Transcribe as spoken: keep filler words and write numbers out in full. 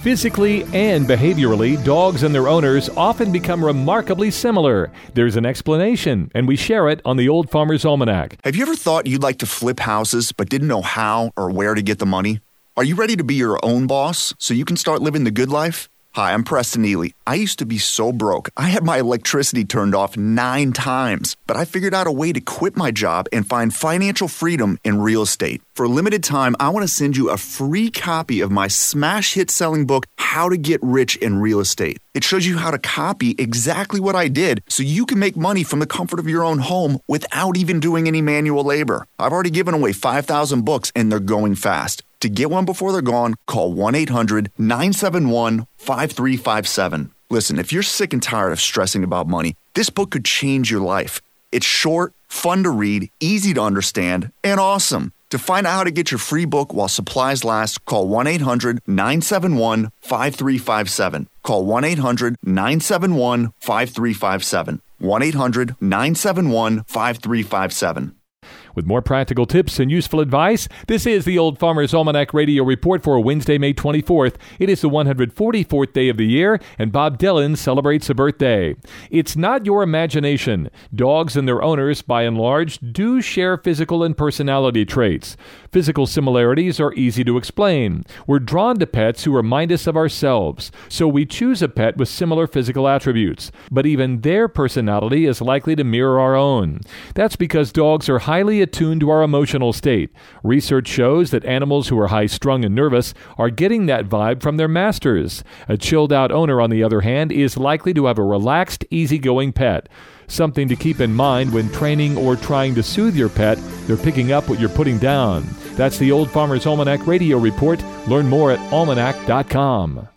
Physically and behaviorally, dogs and their owners often become remarkably similar. There's an explanation, and we share it on the Old Farmer's Almanac. Have you ever thought you'd like to flip houses but didn't know how or where to get the money? Are you ready to be your own boss so you can start living the good life? Hi, I'm Preston Ely. I used to be so broke. I had my electricity turned off nine times, but I figured out a way to quit my job and find financial freedom in real estate. For a limited time, I want to send you a free copy of my smash hit selling book, How to Get Rich in Real Estate. It shows you how to copy exactly what I did so you can make money from the comfort of your own home without even doing any manual labor. I've already given away five thousand books and they're going fast. To get one before they're gone, call one eight hundred nine seven one five three five seven. Listen, if you're sick and tired of stressing about money, this book could change your life. It's short, fun to read, easy to understand, and awesome. To find out how to get your free book while supplies last, call one eight hundred nine seven one five three five seven. Call one eight hundred nine seven one five three five seven. one eight hundred nine seven one five three five seven. With more practical tips and useful advice, this is the Old Farmer's Almanac Radio Report for Wednesday, May twenty-fourth. It is the one hundred forty-fourth day of the year, and Bob Dylan celebrates a birthday. It's not your imagination. Dogs and their owners, by and large, do share physical and personality traits. Physical similarities are easy to explain. We're drawn to pets who remind us of ourselves, so we choose a pet with similar physical attributes. But even their personality is likely to mirror our own. That's because dogs are highly attuned to our emotional state. Research shows that animals who are high-strung and nervous are getting that vibe from their masters. A chilled-out owner, on the other hand, is likely to have a relaxed, easygoing pet. Something to keep in mind when training or trying to soothe your pet. They're picking up what you're putting down. That's the Old Farmer's Almanac Radio Report. Learn more at almanac dot com.